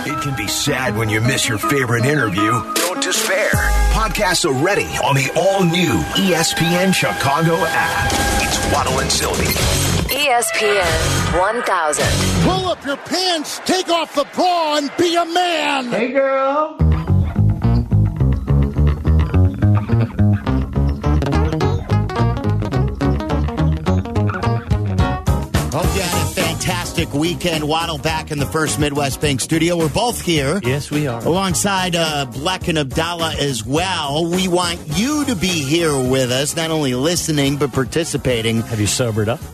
It can be sad when you miss your favorite interview. Don't despair. Podcasts are ready on the all-new ESPN Chicago app. It's Waddle and Sylvie. ESPN 1000. Pull up your pants, take off the bra, and be a man. Hey, girl. Hope you had a fantastic weekend. Waddle back in the First Midwest Bank studio. We're both here. Yes, we are. Alongside Black and Abdallah as well. We want you to be here with us, not only listening, but participating. Have you sobered up?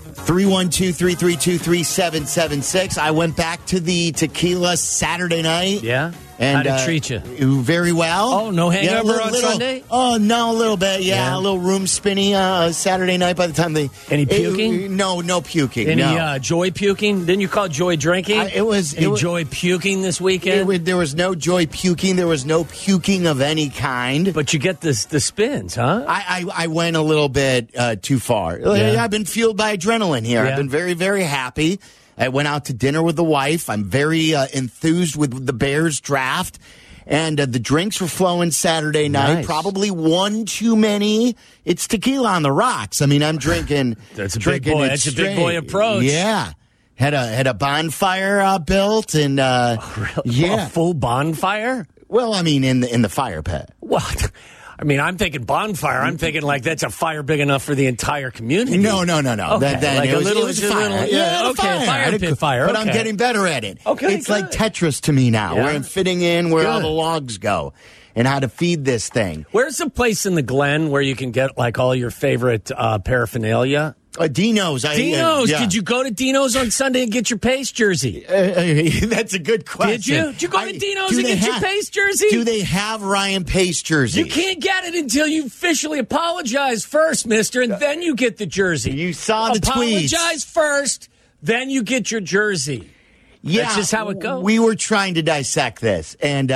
312-332-3776. I went back to the tequila Saturday night. Yeah? And, how'd it treat you? Very well. Oh, no hangover on Sunday? Oh, no, a little bit. Yeah, a little room spinny Saturday night by the time they... Any puking? No puking. Any joy puking? Didn't you call it joy drinking? Any joy puking this weekend? There was no joy puking. There was no puking of any kind. But you get the spins, huh? I went a little bit too far. Yeah. I've been fueled by adrenaline here. Yeah. I've been very, very happy. I went out to dinner with the wife. I'm very enthused with the Bears draft. And the drinks were flowing Saturday night. Nice. Probably one too many. It's tequila on the rocks. I mean, I'm drinking. That's a big boy. That's a big boy approach. Yeah. Had a bonfire built and Really? yeah, A full bonfire? well, I mean in the fire pit. What? I mean, I'm thinking bonfire. I'm thinking like that's a fire big enough for the entire community. No. Okay, like it was, a little, it was a fire. Yeah, okay, fire pit fire. But I'm okay. getting better at it. Okay, it's good. like Tetris to me now, Yeah. where I'm fitting in where all Good. the logs go and how to feed this thing. Where's the place in the Glen where you can get like all your favorite paraphernalia? Dino's. Dino's. Yeah. Did you go to Dino's on Sunday and get your Pace jersey? That's a good question. Did you? Did you go to Dino's do and they get your Pace jersey? Do they have Ryan Pace jersey? You can't get it until you officially apologize first, mister, and then you get the jersey. You saw the tweets. Apologize first, then you get your jersey. Yeah, That's just how it goes. We were trying to dissect this, and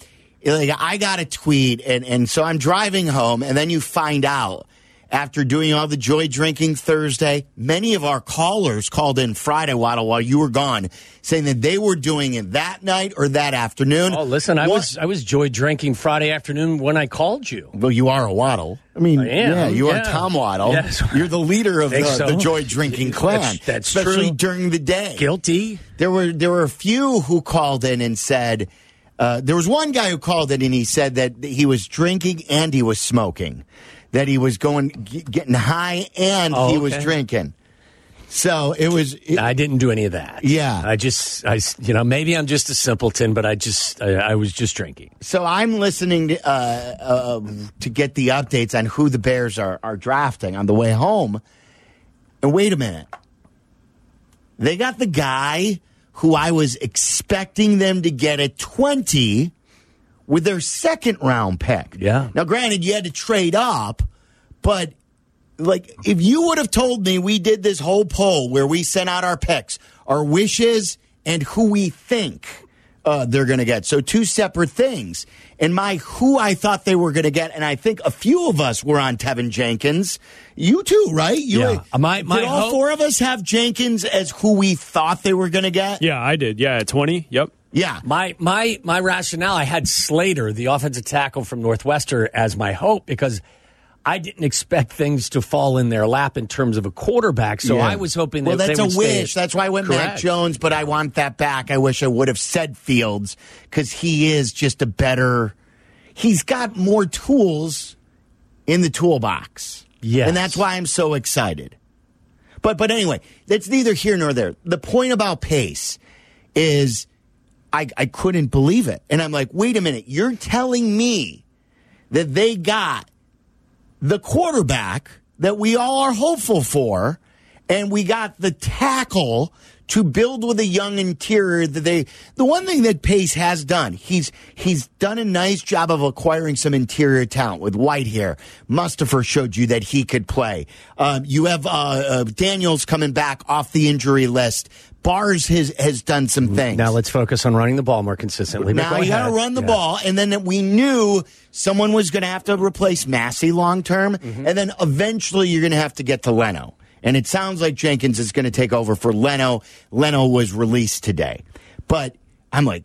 I got a tweet, and so I'm driving home, and then you find out after doing all the joy drinking Thursday, many of our callers called in Friday, Waddle, while you were gone, saying that they were doing it that night or that afternoon. Oh, listen, I was joy drinking Friday afternoon when I called you. Well, you are a Waddle. I mean, I am, yeah, you are yeah. Tom Waddle. Yes. You're the leader of the joy drinking clan. That's especially true. during the day. Guilty. There were a few who called in and said there was one guy who called in and he said that he was drinking and he was smoking, that he was getting high and he was drinking. So it was. I didn't do any of that. Yeah, maybe I'm just a simpleton, but I was just drinking. So I'm listening to get the updates on who the Bears are drafting on the way home. And wait a minute. They got the guy who I was expecting them to get at 20 with their second round pick. Yeah. Now, granted, you had to trade up, but like if you would have told me we did this whole poll where we sent out our picks, our wishes, and who we think they're going to get. So two separate things. And who I thought they were going to get, and I think a few of us were on Tevin Jenkins. You too, right? Yeah. Did all four of us have Jenkins as who we thought they were going to get? Yeah, I did. Yeah, at 20. Yep. Yeah. My rationale, I had Slater, the offensive tackle from Northwestern, as my hope because I didn't expect things to fall in their lap in terms of a quarterback, so I was hoping that that's they would a wish. That's why I went Correct. Mac Jones, but I want that back. I wish I would have said Fields because he is just a better. He's got more tools in the toolbox. Yes. And that's why I'm so excited. But anyway, that's neither here nor there. The point about Pace is I couldn't believe it. And I'm like, wait a minute, you're telling me that they got the quarterback that we all are hopeful for, and we got the tackle to build with a young interior the one thing that Pace has done, he's done a nice job of acquiring some interior talent with Whitehair. Mustipher showed you that he could play. You have Daniels coming back off the injury list. Bars has done some things. Now let's focus on running the ball more consistently. Now you got to run the ball, and then we knew someone was going to have to replace Massey long term, and then eventually you're going to have to get to Leno. And it sounds like Jenkins is going to take over for Leno. Leno was released today, but I'm like,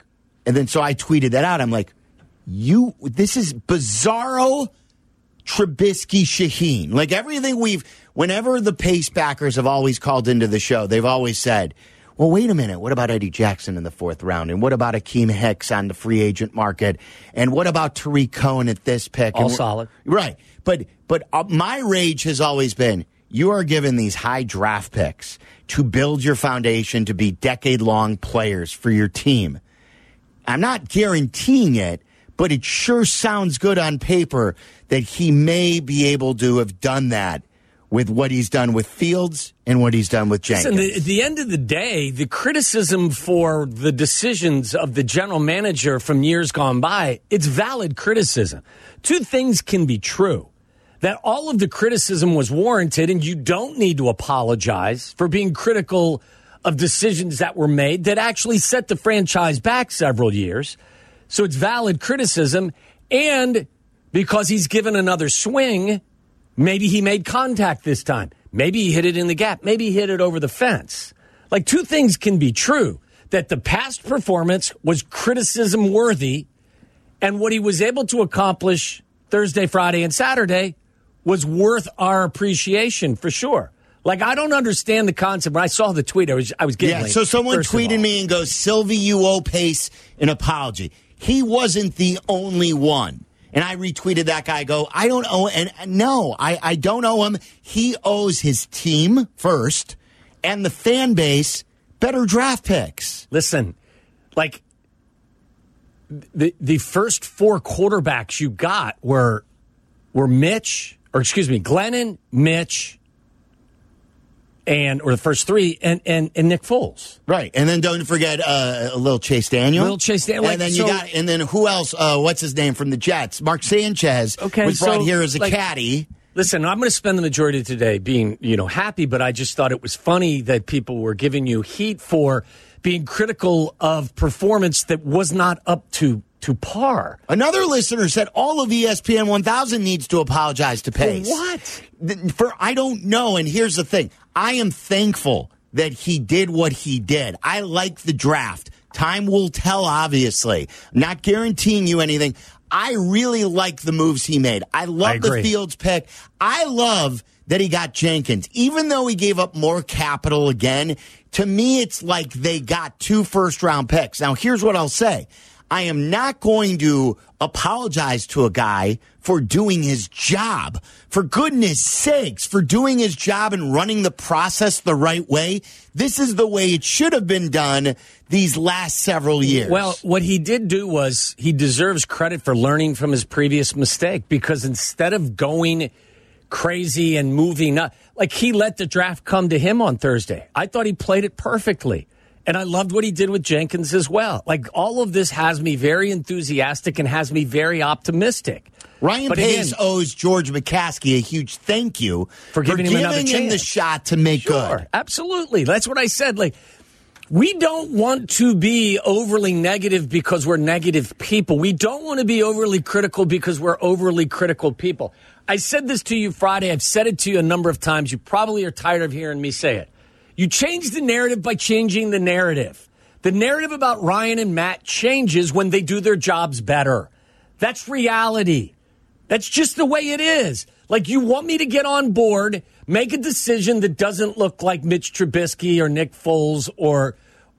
And then so I tweeted that out. I'm like, this is bizarro Trubisky Shaheen. Like everything whenever the Pace backers have always called into the show, they've always said, well, wait a minute. What about Eddie Jackson in the 4th round? And what about Akeem Hicks on the free agent market? And what about Tariq Cohen at this pick? All solid. Right. But my rage has always been, you are given these high draft picks to build your foundation to be decade-long players for your team. I'm not guaranteeing it, but it sure sounds good on paper that he may be able to have done that with what he's done with Fields and what he's done with Jenkins. Listen, at the end of the day, the criticism for the decisions of the general manager from years gone by, it's valid criticism. Two things can be true. That all of the criticism was warranted, and you don't need to apologize for being critical of decisions that were made that actually set the franchise back several years. So it's valid criticism, and because he's given another swing, maybe he made contact this time. Maybe he hit it in the gap. Maybe he hit it over the fence. Like, two things can be true. That the past performance was criticism worthy, and what he was able to accomplish Thursday, Friday, and Saturday was worth our appreciation for sure. Like, I don't understand the concept. When I saw the tweet, I was giggling. Yeah, so someone tweeted me and goes, Sylvie, you owe Pace an apology. He wasn't the only one. And I retweeted that guy, I don't owe, and no, I don't owe him. He owes his team first and the fan base better draft picks. Listen, like, the first 4 quarterbacks you got were Glennon, Mitch, or the first 3, and Nick Foles. Right. And then don't forget a little Chase Daniel. And then who else? What's his name from the Jets? Mark Sanchez was brought here as a caddy. Listen, I'm going to spend the majority of today being, happy, but I just thought it was funny that people were giving you heat for being critical of performance that was not up to par. Another listener said all of ESPN 1000 needs to apologize to Pace. For what? I don't know. And here's the thing. I am thankful that he did what he did. I like the draft. Time will tell, obviously. I'm not guaranteeing you anything. I really like the moves he made. I love the Fields pick. I love that he got Jenkins. Even though he gave up more capital again, to me it's like they got 2 first-round picks. Now, here's what I'll say. I am not going to apologize to a guy for doing his job. For goodness sakes, for doing his job and running the process the right way. This is the way it should have been done these last several years. Well, what he did do was he deserves credit for learning from his previous mistake, because instead of going crazy and moving up, like, he let the draft come to him on Thursday. I thought he played it perfectly. And I loved what he did with Jenkins as well. Like, all of this has me very enthusiastic and has me very optimistic. Ryan Pace owes George McCaskey a huge thank you for giving him another chance. Him the shot to make good. Absolutely. That's what I said. Like, we don't want to be overly negative because we're negative people. We don't want to be overly critical because we're overly critical people. I said this to you Friday. I've said it to you a number of times. You probably are tired of hearing me say it. You change the narrative by changing the narrative. The narrative about Ryan and Matt changes when they do their jobs better. That's reality. That's just the way it is. Like, you want me to get on board, make a decision that doesn't look like Mitch Trubisky or Nick Foles or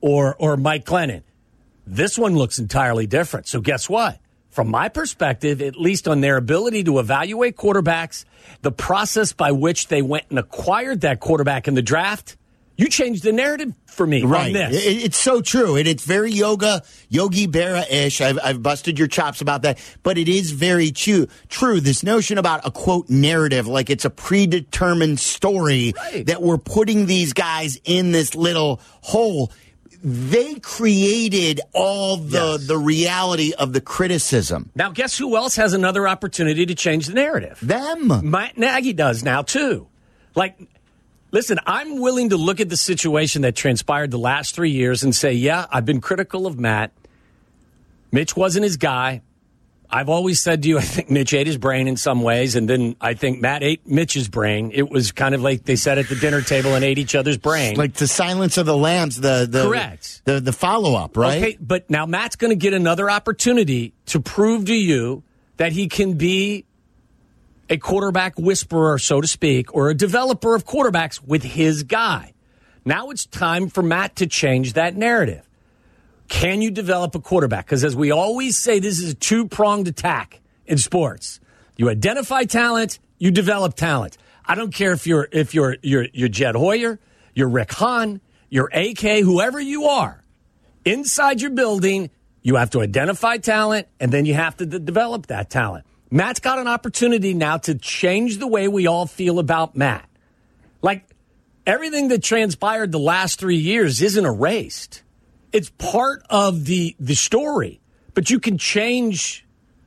Mike Glennon. This one looks entirely different. So guess what? From my perspective, at least on their ability to evaluate quarterbacks, the process by which they went and acquired that quarterback in the draft, you changed the narrative for me on this. It's so true. And it's very Yogi Berra-ish. I've busted your chops about that. But it is very true. This notion about a, quote, narrative, like it's a predetermined story that we're putting these guys in this little hole. They created all the reality of the criticism. Now, guess who else has another opportunity to change the narrative? Them. Matt Nagy does now, too. Like, listen, I'm willing to look at the situation that transpired the last 3 years and say, yeah, I've been critical of Matt. Mitch wasn't his guy. I've always said to you, I think Mitch ate his brain in some ways, and then I think Matt ate Mitch's brain. It was kind of like they sat at the dinner table and ate each other's brain. Like the Silence of the Lambs, Correct. The follow-up, right? Okay, but now Matt's going to get another opportunity to prove to you that he can be a quarterback whisperer, so to speak, or a developer of quarterbacks with his guy. Now it's time for Matt to change that narrative. Can you develop a quarterback? Because as we always say, this is a two-pronged attack in sports. You identify talent, you develop talent. I don't care if you're Jed Hoyer, you're Rick Hahn, you're AK, whoever you are. Inside your building, you have to identify talent, and then you have to develop that talent. Matt's got an opportunity now to change the way we all feel about Matt. Like, everything that transpired the last 3 years isn't erased. It's part of the story, but you can change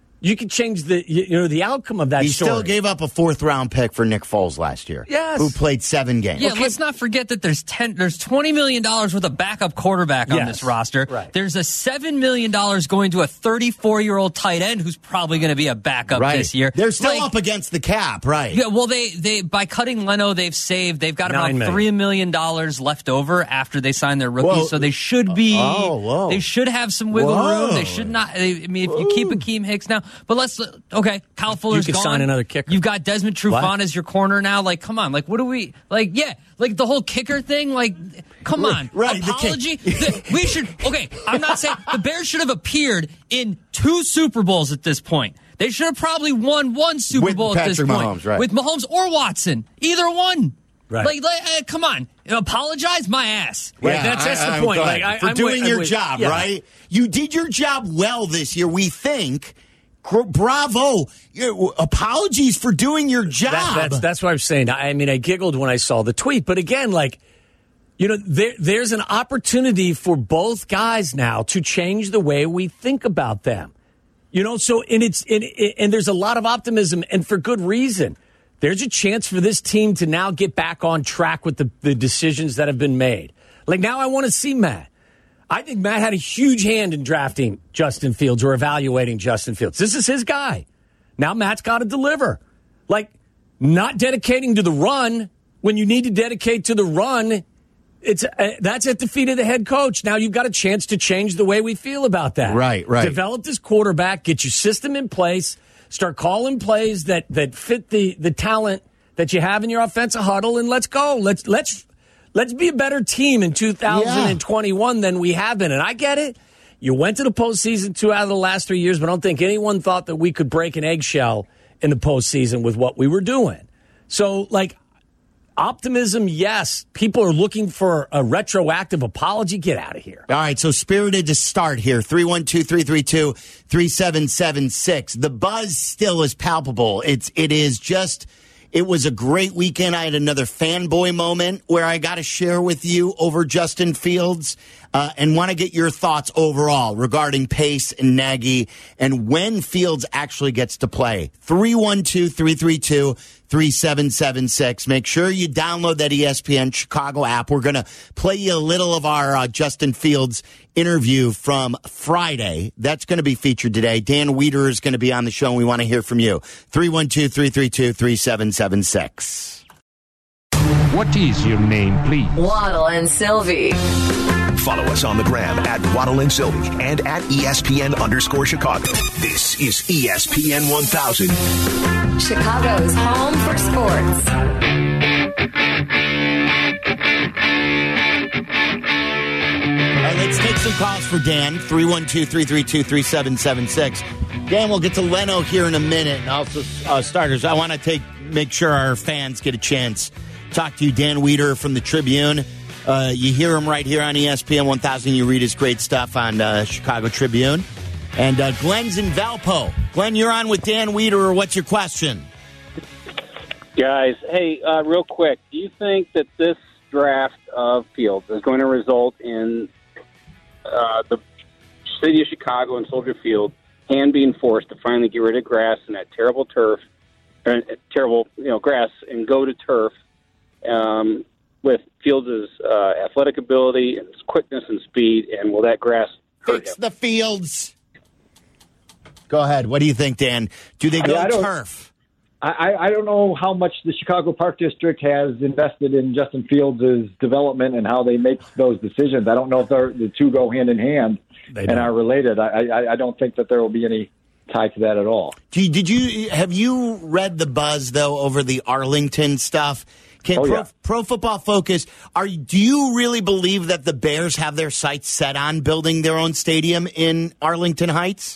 the outcome of that He story. still gave up a 4th-round pick for Nick Foles last year. Yes. Who played 7 games. Yeah, let's not forget that there's $20 million worth of backup quarterback on this roster. Right. There's a $7 million going to a 34-year-old tight end who's probably going to be a backup this year. They're still up against the cap, right? Yeah, well, they by cutting Leno, they've got about $9 million. $3 million left over after they sign their rookie, so they should be. They should have some wiggle room. They should not. I mean, if you keep Akeem Hicks now, but Kyle Fuller's you could gone. Sign another kicker. You've got Desmond Trufant as your corner now. Like, come on. Like, what do we like? Yeah, like the whole kicker thing. Like, come on. Right. Apology. We should. Okay, I'm not saying the Bears should have appeared in 2 Super Bowls at this point. They should have probably won 1 Super Bowl at this point Mahomes, right. with Mahomes or Watson, either one. Right. Like come on, apologize my ass. Right, that's the point. For doing your job, right? You did your job well this year, we think. Bravo. Apologies for doing your job. That's what I'm saying. I mean, I giggled when I saw the tweet, but again, there's an opportunity for both guys now to change the way we think about them. So and there's a lot of optimism, and for good reason. There's a chance for this team to now get back on track with the decisions that have been made. Like, now I want to see Matt. I think Matt had a huge hand in drafting Justin Fields or evaluating Justin Fields. This is his guy. Now Matt's got to deliver. Like, not dedicating to the run when you need to dedicate to the run, that's at the feet of the head coach. Now you've got a chance to change the way we feel about that. Right. Develop this quarterback, get your system in place, start calling plays that fit the talent that you have in your offensive huddle, and let's go. Let's be a better team in 2021 than we have been. And I get it. You went to the postseason 2 out of the last 3 years, but I don't think anyone thought that we could break an eggshell in the postseason with what we were doing. So, optimism, yes. People are looking for a retroactive apology. Get out of here. All right, so spirited to start here. 312-332-3776. The buzz still is palpable. It was a great weekend. I had another fanboy moment where I got to share with you over Justin Fields and want to get your thoughts overall regarding Pace and Nagy and when Fields actually gets to play. 312-332-3776. Make sure you download that ESPN Chicago app. We're going to play you a little of our Justin Fields interview from Friday. That's going to be featured today. Dan Wiederer is going to be on the show, and we want to hear from you. 312-332-3776. What is your name, please? Waddle and Sylvie. Follow us on the gram at Waddle and Sylvie and at ESPN_Chicago. This is ESPN 1000. Chicago's home for sports. All right, let's take some calls for Dan. 312-332-3776. Dan, we'll get to Leno here in a minute, and also starters. I want to make sure our fans get a chance. Talk to you, Dan Wiederer from the Tribune. You hear him right here on ESPN 1000. You read his great stuff on Chicago Tribune. And Glenn's in Valpo. Glenn, you're on with Dan Wiederer. What's your question? Guys, hey, real quick, do you think that this draft of Fields is going to result in the city of Chicago and Soldier Field hand being forced to finally get rid of grass and that terrible turf, terrible grass, and go to turf with Fields' athletic ability and his quickness and speed, and will that grass hurt Fix him? the Fields. Go ahead. What do you think, Dan? Do they go turf? I don't know how much the Chicago Park District has invested in Justin Fields' development and how they make those decisions. I don't know if the two go hand in hand and are related. I don't think that there will be any tie to that at all. Have you read the buzz, though, over the Arlington stuff? Pro Football Focus, do you really believe that the Bears have their sights set on building their own stadium in Arlington Heights?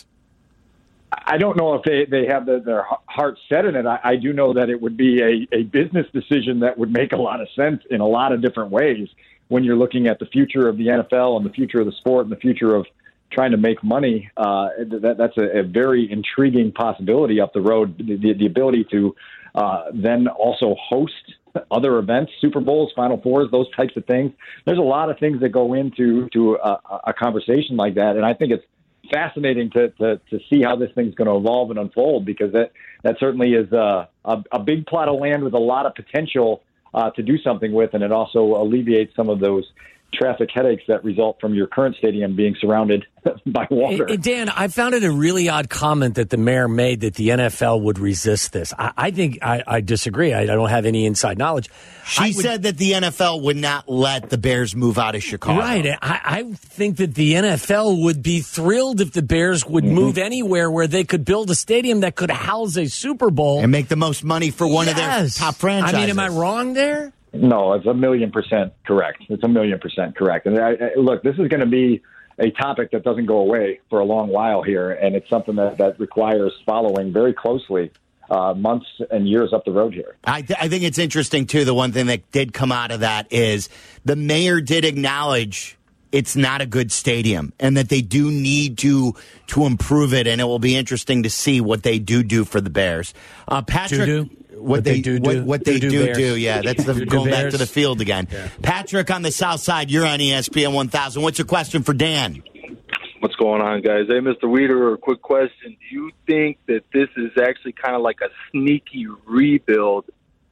I don't know if they have their heart set in it. I do know that it would be a business decision that would make a lot of sense in a lot of different ways when you're looking at the future of the NFL and the future of the sport and the future of trying to make money. That's a very intriguing possibility up the road. The ability to then also host other events, Super Bowls, Final Fours, those types of things. There's a lot of things that go into a conversation like that, and I think it's fascinating to see how this thing's going to evolve and unfold, because that certainly is a big plot of land with a lot of potential to do something with, and it also alleviates some of those traffic headaches that result from your current stadium being surrounded by water. Dan, I found it a really odd comment that the mayor made that the NFL would resist this. I think I disagree. I don't have any inside knowledge. She said that the NFL would not let the Bears move out of Chicago. Right. I think that the NFL would be thrilled if the Bears would move anywhere where they could build a stadium that could house a Super Bowl. And make the most money for one of their top franchises. I mean, am I wrong there? No, it's 1,000,000% correct. It's 1,000,000% correct. And look, this is going to be a topic that doesn't go away for a long while here, and it's something that requires following very closely months and years up the road here. I think it's interesting, too. The one thing that did come out of that is the mayor did acknowledge it's not a good stadium and that they do need to improve it, and it will be interesting to see what they do for the Bears. Patrick... What they do. Yeah, that's going back to the field again. Yeah. Patrick on the South Side, you're on ESPN 1000. What's your question for Dan? What's going on, guys? Hey, Mr. Weeder, a quick question. Do you think that this is actually kind of like a sneaky rebuild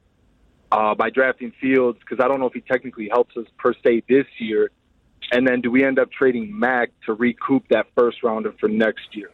by drafting Fields? Because I don't know if he technically helps us per se this year. And then do we end up trading Mack to recoup that first rounder for next year?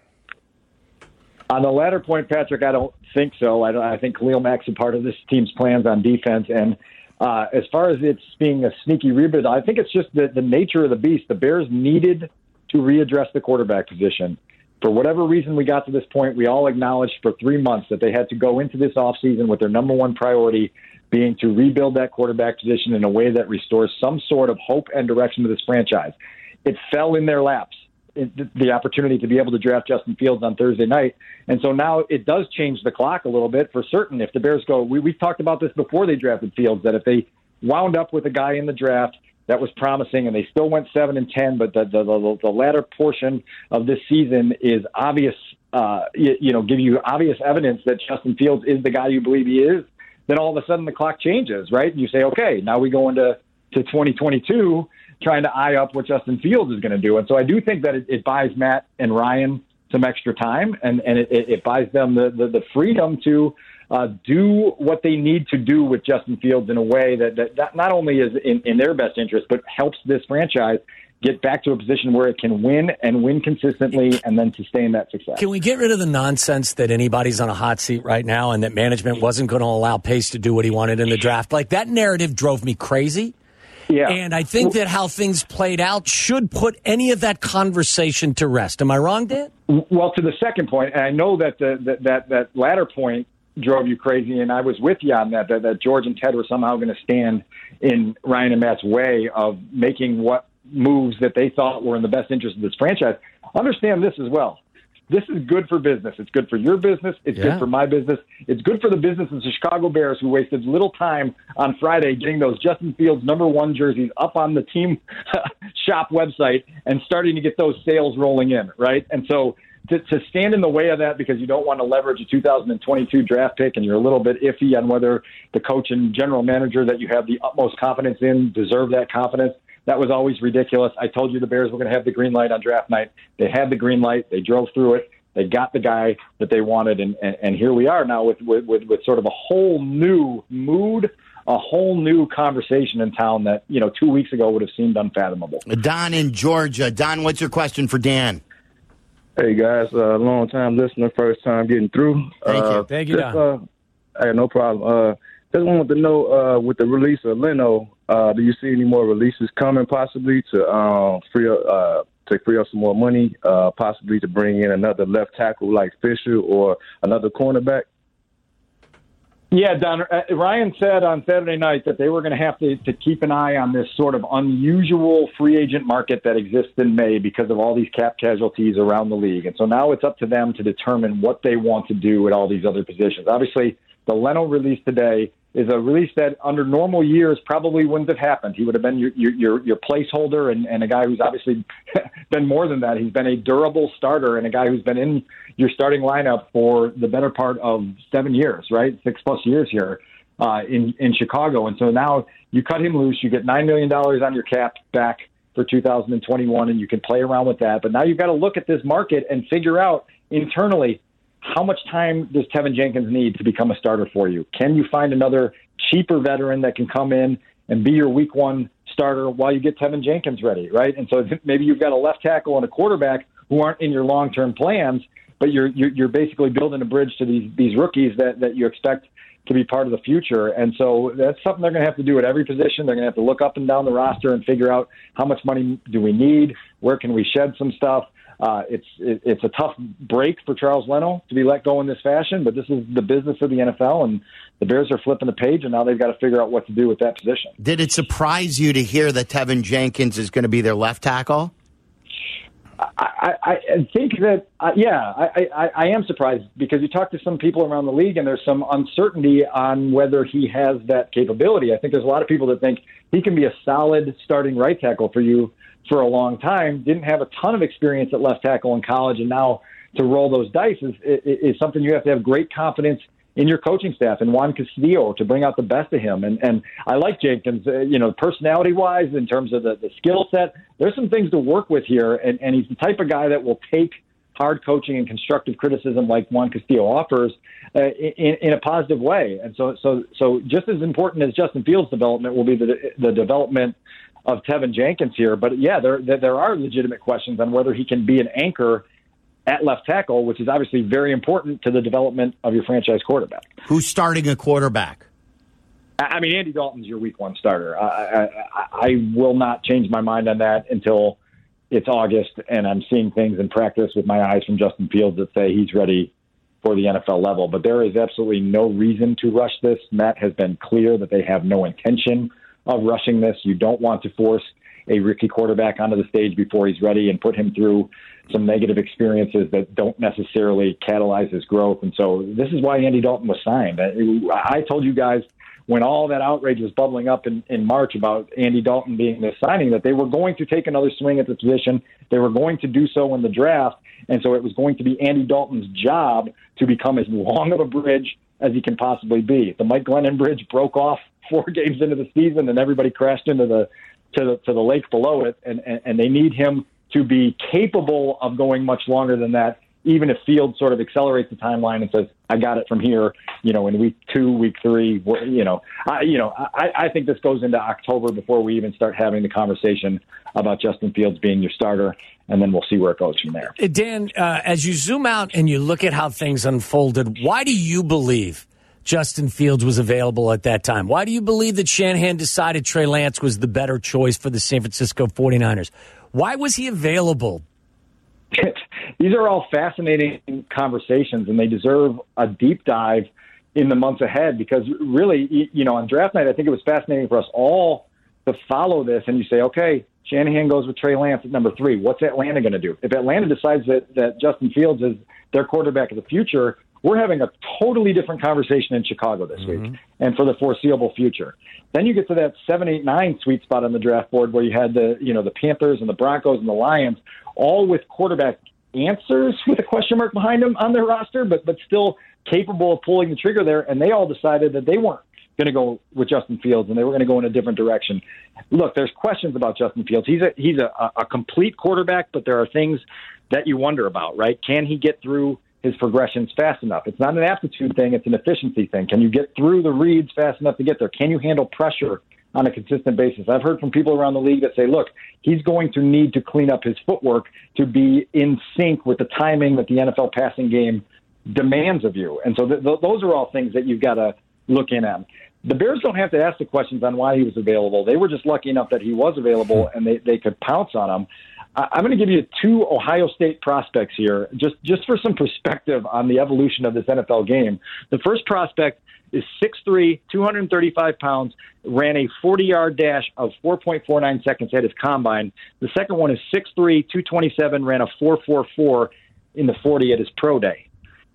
On the latter point, Patrick, I don't think so. I think Khalil Mack's a part of this team's plans on defense. And as far as it's being a sneaky rebuild, I think it's just the nature of the beast. The Bears needed to readdress the quarterback position. For whatever reason we got to this point, we all acknowledged for 3 months that they had to go into this offseason with their number one priority being to rebuild that quarterback position in a way that restores some sort of hope and direction to this franchise. It fell in their laps, the opportunity to be able to draft Justin Fields on Thursday night. And so now it does change the clock a little bit for certain. If the Bears go, we've talked about this before they drafted Fields, that if they wound up with a guy in the draft that was promising and they still went 7-10, but the latter portion of this season is obvious, give you obvious evidence that Justin Fields is the guy you believe he is, then all of a sudden the clock changes, right? And you say, okay, now we go into 2022 trying to eye up what Justin Fields is going to do. And so I do think that it buys Matt and Ryan some extra time, and it buys them the freedom to do what they need to do with Justin Fields in a way that not only is in their best interest, but helps this franchise get back to a position where it can win and win consistently and then sustain that success. Can we get rid of the nonsense that anybody's on a hot seat right now and that management wasn't going to allow Pace to do what he wanted in the draft? Like, that narrative drove me crazy. Yeah. And I think that how things played out should put any of that conversation to rest. Am I wrong, Dan? Well, to the second point, and I know that that latter point drove you crazy, and I was with you on that George and Ted were somehow going to stand in Ryan and Matt's way of making what moves that they thought were in the best interest of this franchise. Understand this as well. This is good for business. It's good for your business. It's good for my business. It's good for the business of the Chicago Bears, who wasted little time on Friday getting those Justin Fields #1 jerseys up on the team shop website and starting to get those sales rolling in, right? And so to stand in the way of that because you don't want to leverage a 2022 draft pick and you're a little bit iffy on whether the coach and general manager that you have the utmost confidence in deserve that confidence, that was always ridiculous. I told you the Bears were going to have the green light on draft night. They had the green light. They drove through it. They got the guy that they wanted, and here we are now with sort of a whole new mood, a whole new conversation in town that 2 weeks ago would have seemed unfathomable. Don in Georgia. Don, what's your question for Dan? Hey, guys. Long time listener, first time getting through. Thank you. Thank you, Don. Hey, no problem. Just wanted to know, with the release of Leno, do you see any more releases coming possibly to free up some more money, possibly to bring in another left tackle like Fisher or another cornerback? Yeah, Don. Ryan said on Saturday night that they were going to have to keep an eye on this sort of unusual free agent market that exists in May because of all these cap casualties around the league. And so now it's up to them to determine what they want to do with all these other positions. Obviously, the Leno release today is a release that under normal years probably wouldn't have happened. He would have been your placeholder and a guy who's obviously been more than that. He's been a durable starter and a guy who's been in your starting lineup for the better part of 7 years, right? 6+ years here in Chicago. And so now you cut him loose. You get $9 million on your cap back for 2021, and you can play around with that. But now you've got to look at this market and figure out internally, how much time does Tevin Jenkins need to become a starter for you? Can you find another cheaper veteran that can come in and be your week one starter while you get Tevin Jenkins ready, right? And so maybe you've got a left tackle and a quarterback who aren't in your long-term plans, but you're basically building a bridge to these rookies that you expect to be part of the future. And so that's something they're going to have to do at every position. They're going to have to look up and down the roster and figure out how much money do we need, where can we shed some stuff. It's a tough break for Charles Leno to be let go in this fashion, but this is the business of the NFL, and the Bears are flipping the page, and now they've got to figure out what to do with that position. Did it surprise you to hear that Tevin Jenkins is going to be their left tackle? I think that, I am surprised because you talk to some people around the league and there's some uncertainty on whether he has that capability. I think there's a lot of people that think he can be a solid starting right tackle for you for a long time, didn't have a ton of experience at left tackle in college, and now to roll those dice is something you have to have great confidence in your coaching staff and Juan Castillo to bring out the best of him. And I like Jenkins, personality-wise, in terms of the skill set. There's some things to work with here, and he's the type of guy that will take hard coaching and constructive criticism like Juan Castillo offers in a positive way. And so just as important as Justin Fields' development will be the development of Tevin Jenkins here. But, yeah, there are legitimate questions on whether he can be an anchor at left tackle, which is obviously very important to the development of your franchise quarterback. Who's starting a quarterback? I mean, Andy Dalton's your week one starter. I will not change my mind on that until it's August, and I'm seeing things in practice with my eyes from Justin Fields that say he's ready for the NFL level. But there is absolutely no reason to rush this. Matt has been clear that they have no intention of rushing this. You don't want to force a rookie quarterback onto the stage before he's ready and put him through some negative experiences that don't necessarily catalyze his growth. And so this is why Andy Dalton was signed. I told you guys when all that outrage was bubbling up in March about Andy Dalton being this signing that they were going to take another swing at the position. They were going to do so in the draft. And so it was going to be Andy Dalton's job to become as long of a bridge as he can possibly be. The Mike Glennon bridge broke off 4 games into the season, and everybody crashed into the lake below it, and they need him to be capable of going much longer than that, even if Fields sort of accelerates the timeline and says, I got it from here, in week 2, week 3, I think this goes into October before we even start having the conversation about Justin Fields being your starter, and then we'll see where it goes from there. Dan, as you zoom out and you look at how things unfolded, why do you believe Justin Fields was available at that time? Why do you believe that Shanahan decided Trey Lance was the better choice for the San Francisco 49ers? Why was he available? These are all fascinating conversations, and they deserve a deep dive in the months ahead because really, on draft night, I think it was fascinating for us all to follow this and you say, okay, Shanahan goes with Trey Lance at number 3. What's Atlanta going to do? If Atlanta decides that Justin Fields is their quarterback of the future, we're having a totally different conversation in Chicago this week and for the foreseeable future. Then you get to that 7, 8, 9 sweet spot on the draft board where you had the Panthers and the Broncos and the Lions all with quarterback answers with a question mark behind them on their roster, but still capable of pulling the trigger there. And they all decided that they weren't going to go with Justin Fields and they were going to go in a different direction. Look, there's questions about Justin Fields. He's a complete quarterback, but there are things that you wonder about, right? Can he get through his progressions fast enough? It's not an aptitude thing. It's an efficiency thing. Can you get through the reads fast enough to get there? Can you handle pressure on a consistent basis. I've heard from people around the league that say, look, he's going to need to clean up his footwork to be in sync with the timing that the NFL passing game demands of you. And so those are all things that you've got to look in at. The Bears don't have to ask the questions on why he was available. They were just lucky enough that he was available and they could pounce on him. I'm going to give you 2 Ohio State prospects here, just for some perspective on the evolution of this NFL game. The first prospect is 6'3", 235 pounds, ran a 40-yard dash of 4.49 seconds at his combine. The second one is 6'3", 227, ran a 4.44 in the 40 at his pro day.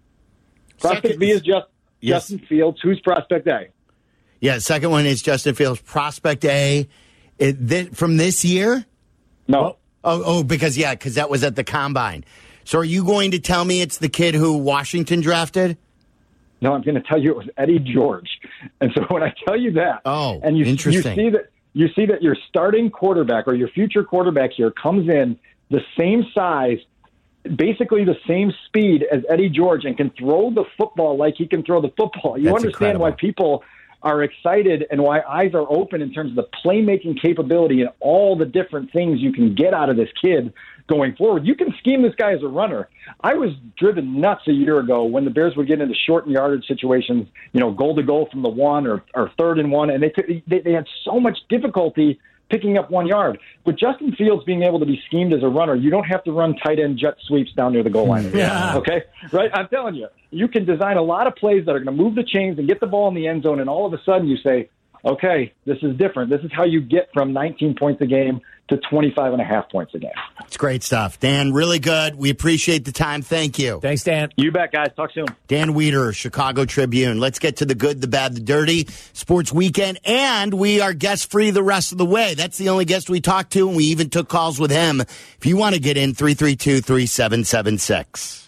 Prospect B is Justin Fields. Who's prospect A? Yeah, second one is Justin Fields. Prospect A from this year? No. Because that was at the combine. So are you going to tell me it's the kid who Washington drafted? No, I'm going to tell you it was Eddie George. And so when I tell you that, and interesting. you see that your starting quarterback or your future quarterback here comes in the same size, basically the same speed as Eddie George, and can throw the football like he can throw the football. You understand incredible. Why people are excited and why eyes are open in terms of the playmaking capability and all the different things you can get out of this kid going forward. You can scheme this guy as a runner. I was driven nuts a year ago when the Bears would get into short and yardage situations, goal to goal from the 1 or 3rd and 1, and they had so much difficulty picking up 1 yard. With Justin Fields being able to be schemed as a runner, you don't have to run tight end jet sweeps down near the goal line. Yeah. Okay? Right? I'm telling you, you can design a lot of plays that are going to move the chains and get the ball in the end zone, and all of a sudden you say, okay, this is different. This is how you get from 19 points a game to 25.5 points a game. It's great stuff. Dan, really good. We appreciate the time. Thank you. Thanks, Dan. You bet, guys. Talk soon. Dan Wiederer, Chicago Tribune. Let's get to the good, the bad, the dirty. Sports Weekend. And we are guest-free the rest of the way. That's the only guest we talked to, and we even took calls with him. If you want to get in, 332-3776.